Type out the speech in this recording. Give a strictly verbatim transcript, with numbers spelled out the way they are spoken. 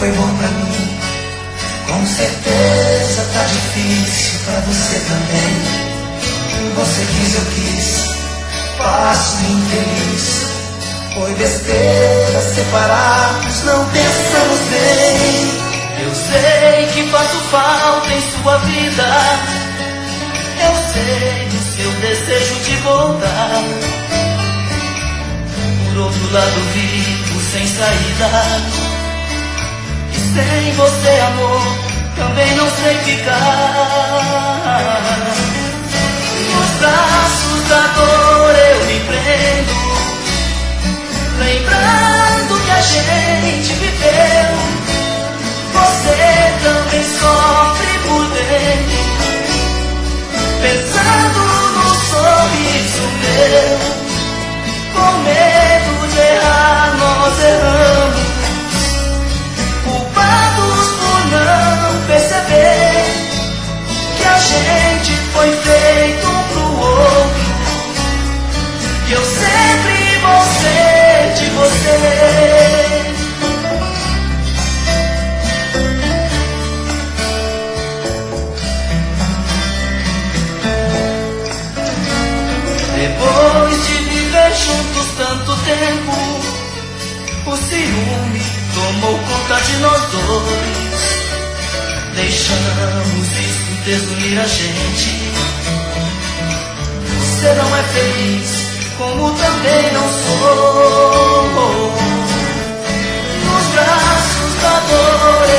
foi bom pra mim. Com certeza tá difícil pra você também. Você quis, eu quis, faço-me infeliz. Foi besteira separarmos, não pensamos bem. Eu sei que faço falta em sua vida. Eu sei do seu desejo de voltar. Por outro lado vivo sem saída. E sem você, amor, também não sei ficar. Nos braços da dor eu me prendo, lembrando que a gente viveu. Você também sofre por dentro, pensando no sorriso meu. Com medo de errar nós erramos, culpados por não perceber que a gente foi feito um pro outro. E eu sempre vou ser de você. Depois de viver juntos tanto tempo, o ciúme tomou conta de nós dois. Deixamos isso desunir a gente. Você não é feliz, como também não sou. Nos braços da dor